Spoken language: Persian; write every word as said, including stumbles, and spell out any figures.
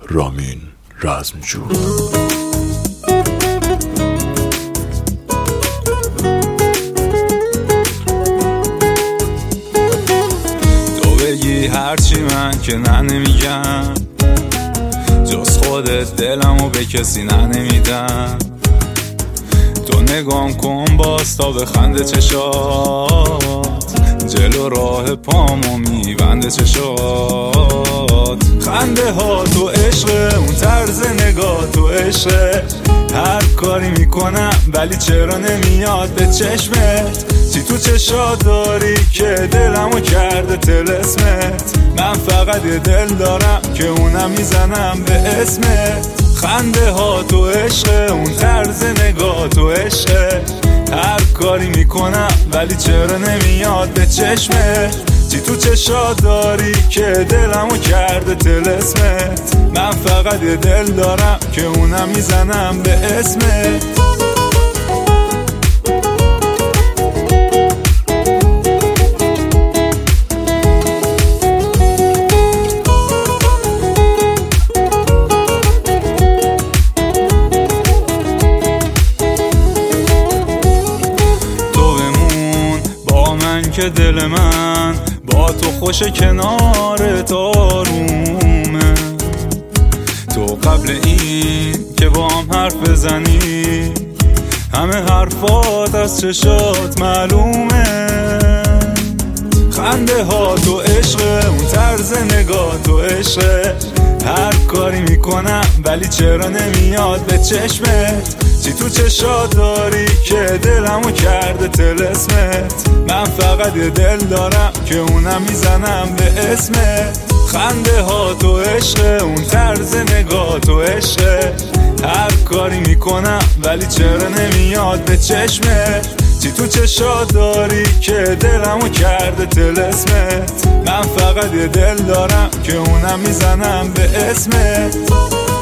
رامین رزمجو. تو بگی هرچی من که نه نمیگم، جز خودت دلمو به کسی نه نمیدم. تو نگام کن باز تا به خنده چشات، جلو راه پامو میبنده چشات. خنده ها تو عشق، اون طرز نگاه تو عشق. هر کاری میکنم ولی چرا نمیاد به چشمت؟ چی تو چشات داری که دلمو کرده طلسمت؟ من فقط یه دل دارم که اونم میزنم به اسمت. خنده ها تو عشق، اون طرز نگاه تو عشق. هر کاری میکنم ولی چرا نمیاد به چشمت؟ چی تو چشات داری که دلمو کرده طلسمت؟ من فقط یه دل دارم که اونم میزنم به اسمت. که دل من با تو خوش کنار آرومه. تو قبل این که با هم حرف بزنی، همه حرفات از چشات معلومه. خنده ها تو عشق، اون طرز نگاه تو عشق. هر کاری میکنم ولی چرا نمیاد به چشمت؟ چی تو چشات داری که دلمو کرده طلسمت؟ من فقط یه دل دارم که اونم میزنم به اسمت. خنده ها تو عشق، اون طرز نگاه تو عشق. هر کاری میکنم ولی چرا نمیاد به چشمت؟ چی تو چشات داری که دلمو کرده طلسمت؟ من فقط یه دل دارم که اونم میزنم به اسمت.